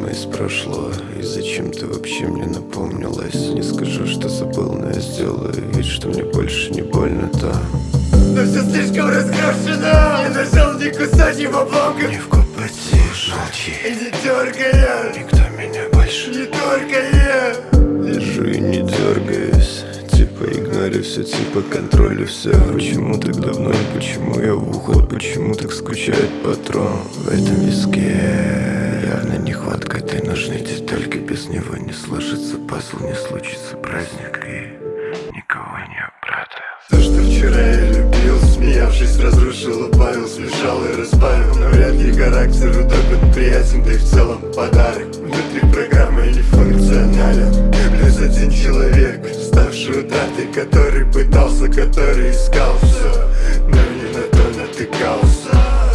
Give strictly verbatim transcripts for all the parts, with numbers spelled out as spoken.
тема из прошлого. И зачем ты вообще мне напомнилась? Не скажу, что забыл, но я сделаю вид, что мне больше не больно-то. Но все слишком разгрушено. Я нажал не кусать его блоком. Не вкупати, молчи. И не дергая. Никто меня больше Не только я. Лежу и не дергаюсь. Типа игнорю все, типа контролю все. Почему так давно и почему я в уход? Почему так скучает патрон в этом виске? Явно нехватка этой нужной детальки. Без него не сложится пазл, не случится праздник. И никого не обрадую. То, что вчера я любил, смеявшись, разрушил, убавил, смешал и разбавил. Но вряд ли характер удобен, приятен, да и в целом подарок. Внутри программы не функционален. Плюс один человек, ставший утратой, который пытался, который искал все, но не на то натыкался.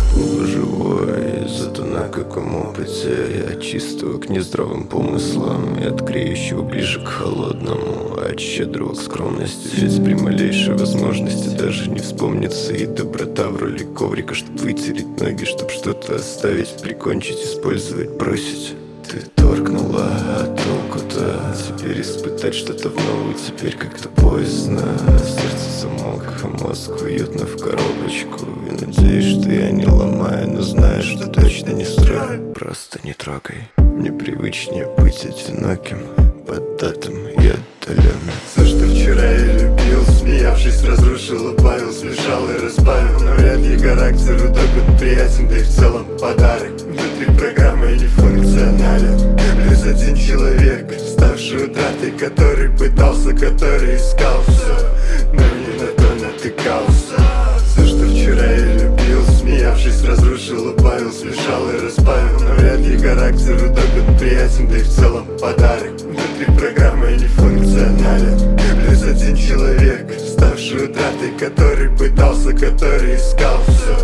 Живой, зато на каком опыте. Я от чистого к нездравым помыслам и от греющего ближе к холодному, от щедрого к скромности. Ведь при малейшей возможности даже не вспомнится. И доброта в роли коврика, чтоб вытереть ноги, чтоб что-то оставить, прикончить, использовать, бросить. Ты торкнула, а толку-то? Теперь испытать что-то в новую, теперь как-то поздно. Сердце замок, а мозг уютно в коробочку. И надеюсь, что я не ломаю, но знаю, что точно не строю. Просто не трогай. Мне привычнее быть одиноким, поддатым и отдаленным. Все, что вчера я любил, смеявшись, разрушил, убавил, смешал и разбавил. Но вряд ли характер удобен, приятен, да и в целом подарок. Внутри программы не функционален. Плюс один человек, ставший утратой, который пытался, который искал все, но не на то натыкался. Все, что вчера я любил, смеявшись, разрушил, убавил, смешал и разбавил. Но вряд ли характер удобен, приятен, да и в целом подарок. Внутри программы не функционален. Плюс один человек, ставший утратой, который пытался, который искал все,